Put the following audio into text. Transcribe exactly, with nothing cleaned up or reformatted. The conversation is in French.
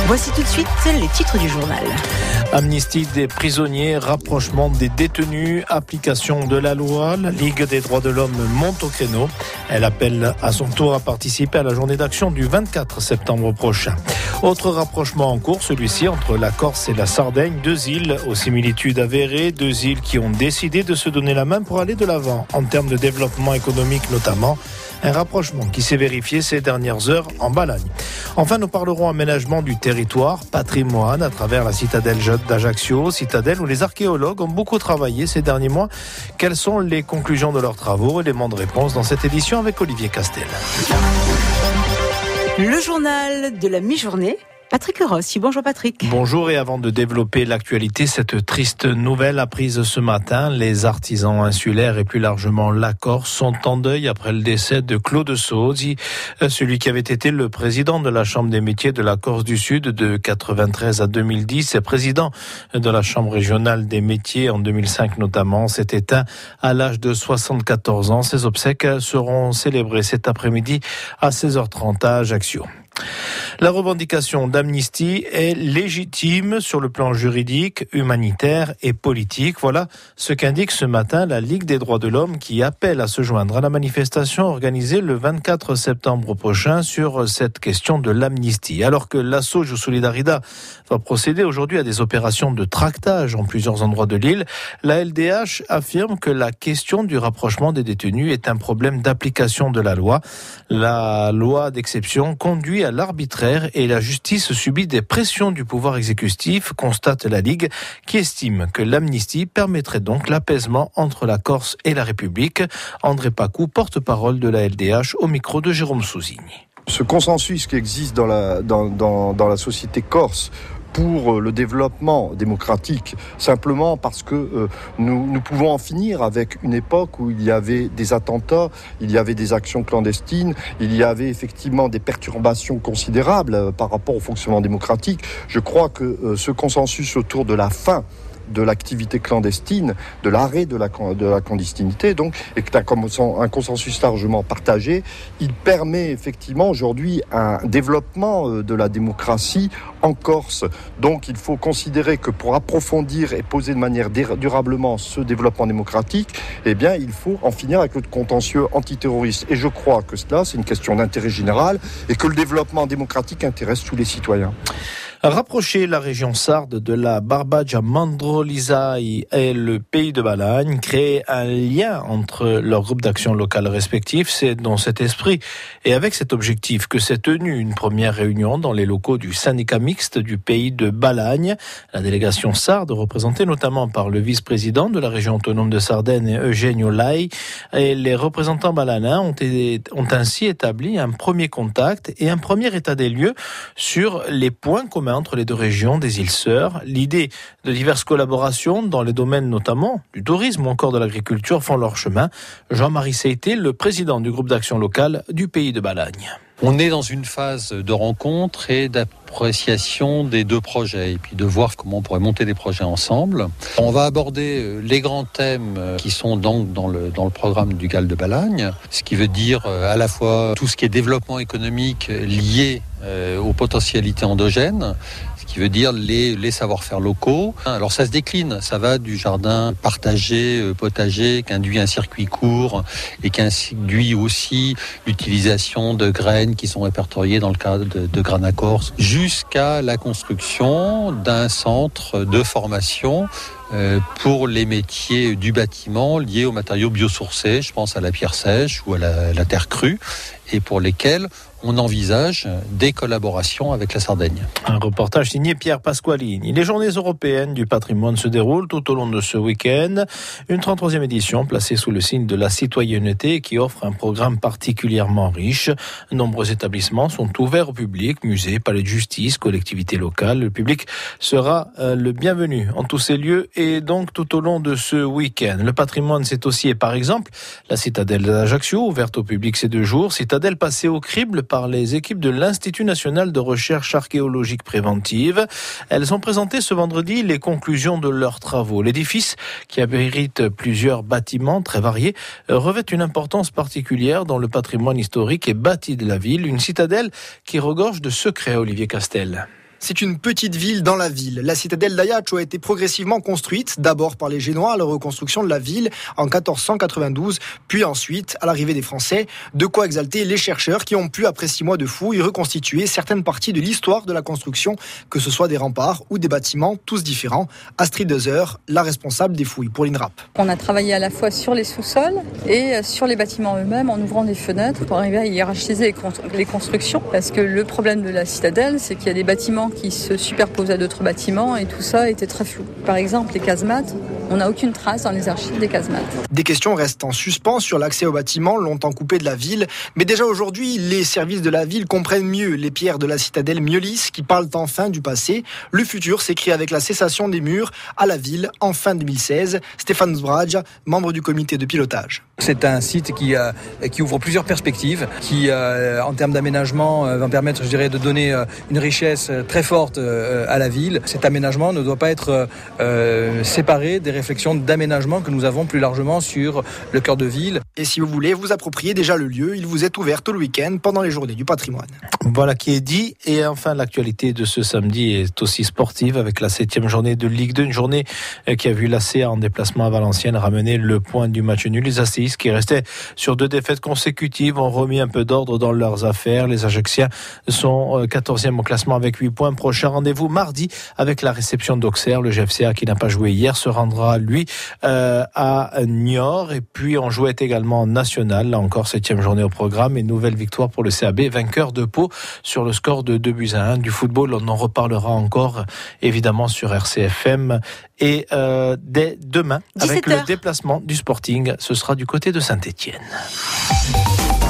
Voici tout de suite les titres du journal. Amnistie des prisonniers, rapprochement des détenus, application de la loi. La Ligue des droits de l'homme monte au créneau. Elle appelle à son tour à participer à la journée d'action du vingt-quatre septembre prochain. Autre rapprochement en cours, celui-ci entre la Corse et la Sardaigne. Deux îles aux similitudes avérées, deux îles qui ont décidé de se donner la main pour aller de l'avant en termes de développement économique notamment. Un rapprochement qui s'est vérifié ces dernières heures en Balagne. Enfin, nous parlerons aménagement du territoire, patrimoine à travers la citadelle d'Ajaccio, citadelle où les archéologues ont beaucoup travaillé ces derniers mois. Quelles sont les conclusions de leurs travaux? Éléments de réponse dans cette édition avec Olivier Castel. Le journal de la mi-journée. Patrick Rossi. Bonjour Patrick. Bonjour, et avant de développer l'actualité, cette triste nouvelle apprise ce matin, les artisans insulaires et plus largement la Corse sont en deuil après le décès de Claude Sozzi, celui qui avait été le président de la Chambre des métiers de la Corse du Sud de quatre-vingt-treize à deux mille dix et président de la Chambre régionale des métiers en deux mille cinq notamment, s'est éteint à l'âge de soixante-quatorze ans. Ses obsèques seront célébrées cet après-midi à seize heures trente à Ajaccio. La revendication d'amnistie est légitime sur le plan juridique, humanitaire et politique. Voilà ce qu'indique ce matin la Ligue des droits de l'homme qui appelle à se joindre à la manifestation organisée le vingt-quatre septembre prochain sur cette question de l'amnistie. Alors que l'Association Solidarida va procéder aujourd'hui à des opérations de tractage en plusieurs endroits de l'île, la L D H affirme que la question du rapprochement des détenus est un problème d'application de la loi. La loi d'exception conduit à l'arbitraire et la justice subit des pressions du pouvoir exécutif, constate la Ligue, qui estime que l'amnistie permettrait donc l'apaisement entre la Corse et la République. André Pacou, porte-parole de la L D H, au micro de Jérôme Souzigny. Ce consensus qui existe dans la, dans, dans, dans la société corse pour le développement démocratique, simplement parce que euh, nous, nous pouvons en finir avec une époque où il y avait des attentats, il y avait des actions clandestines, il y avait effectivement des perturbations considérables euh, par rapport au fonctionnement démocratique. Je crois que euh, ce consensus autour de la fin de l'activité clandestine, de l'arrêt de la, de la clandestinité, donc, et que un, un consensus largement partagé, il permet effectivement aujourd'hui un développement de la démocratie en Corse. Donc il faut considérer que pour approfondir et poser de manière durablement ce développement démocratique, eh bien il faut en finir avec le contentieux antiterroriste. Et je crois que cela, c'est une question d'intérêt général et que le développement démocratique intéresse tous les citoyens. Rapprocher la région sarde de la Barbagia Mandrolisaï et le pays de Balagne, créer un lien entre leurs groupes d'action locales respectifs, c'est dans cet esprit et avec cet objectif que s'est tenue une première réunion dans les locaux du syndicat mixte du pays de Balagne. La délégation sarde, représentée notamment par le vice-président de la région autonome de Sardaigne, Eugenio Lai, et les représentants balanins ont, été, ont ainsi établi un premier contact et un premier état des lieux sur les points communs entre les deux régions des îles Sœurs. L'idée de diverses collaborations dans les domaines notamment du tourisme ou encore de l'agriculture font leur chemin. Jean-Marie Seité, le président du groupe d'action locale du pays de Balagne. On est dans une phase de rencontre et d'appréciation des deux projets et puis de voir comment on pourrait monter des projets ensemble. On va aborder les grands thèmes qui sont donc dans le, dans le programme du G A L de Balagne, ce qui veut dire à la fois tout ce qui est développement économique lié aux potentialités endogènes, ce qui veut dire les, les savoir-faire locaux. Alors ça se décline, ça va du jardin partagé, potager, qui induit un circuit court et qui induit aussi l'utilisation de graines qui sont répertoriées dans le cadre de, de Grana Corse, jusqu'à la construction d'un centre de formation euh, pour les métiers du bâtiment liés aux matériaux biosourcés, je pense à la pierre sèche ou à la, la terre crue, et pour lesquels on envisage des collaborations avec la Sardaigne. Un reportage signé Pierre Pasqualini. Les journées européennes du patrimoine se déroulent tout au long de ce week-end. Une trente-troisième édition placée sous le signe de la citoyenneté qui offre un programme particulièrement riche. Nombreux établissements sont ouverts au public, musées, palais de justice, collectivités locales. Le public sera euh, le bienvenu en tous ces lieux et donc tout au long de ce week-end. Le patrimoine, c'est aussi, par exemple, la citadelle d'Ajaccio, ouverte au public ces deux jours. Citadelle passée au crible par les équipes de l'Institut national de recherche archéologique préventive. Elles ont présenté ce vendredi les conclusions de leurs travaux. L'édifice, qui abrite plusieurs bâtiments très variés, revêt une importance particulière dans le patrimoine historique et bâti de la ville. Une citadelle qui regorge de secrets, Olivier Castel. c'est une petite ville dans la ville. La citadelle d'Ajaccio a été progressivement construite, d'abord par les Génois à la reconstruction de la ville en quatorze cent quatre-vingt-douze, puis ensuite à l'arrivée des Français. De quoi exalter les chercheurs qui ont pu, après six mois de fouilles, reconstituer certaines parties de l'histoire de la construction, que ce soit des remparts ou des bâtiments, tous différents. Astrid Dezer, la responsable des fouilles pour l'INRAP. On a travaillé à la fois sur les sous-sols et sur les bâtiments eux-mêmes en ouvrant des fenêtres pour arriver à hiérarchiser les constructions. Parce que le problème de la citadelle, c'est qu'il y a des bâtiments qui se superposent à d'autres bâtiments et tout ça était très flou. Par exemple, les casemates, on n'a aucune trace dans les archives des casemates. Des questions restent en suspens sur l'accès aux bâtiments longtemps coupés de la ville. Mais déjà aujourd'hui, les services de la ville comprennent mieux les pierres de la citadelle mieux lisses qui parlent enfin du passé. Le futur s'écrit avec la cessation des murs à la ville en fin deux mille seize. Stéphane Zbraja, membre du comité de pilotage. C'est un site qui, euh, qui ouvre plusieurs perspectives, qui euh, en termes d'aménagement euh, va permettre, je dirais, de donner euh, une richesse très forte euh, à la ville. Cet aménagement ne doit pas être euh, séparé des réflexions d'aménagement que nous avons plus largement sur le cœur de ville. Et si vous voulez vous approprier déjà le lieu, il vous est ouvert tout le week-end pendant les journées du patrimoine. Voilà qui est dit. Et enfin, l'actualité de ce samedi est aussi sportive avec la septième journée de Ligue deux, une journée qui a vu l'A C A en déplacement à Valenciennes ramener le point du match nul. Les A C I S qui restaient sur deux défaites consécutives ont remis un peu d'ordre dans leurs affaires. Les Ajacciens sont quatorzième au classement avec huit points. Prochain rendez-vous mardi avec la réception d'Auxerre. Le G F C A qui n'a pas joué hier se rendra lui euh, à Niort. Et puis on jouait également en national. Là encore, septième journée au programme et nouvelle victoire pour le C A B, vainqueur de Pau sur le score de deux buts à un. Du football, on en reparlera encore évidemment sur R C F M et euh, dès demain avec le déplacement du Sporting. Ce sera du côté de Saint-Étienne.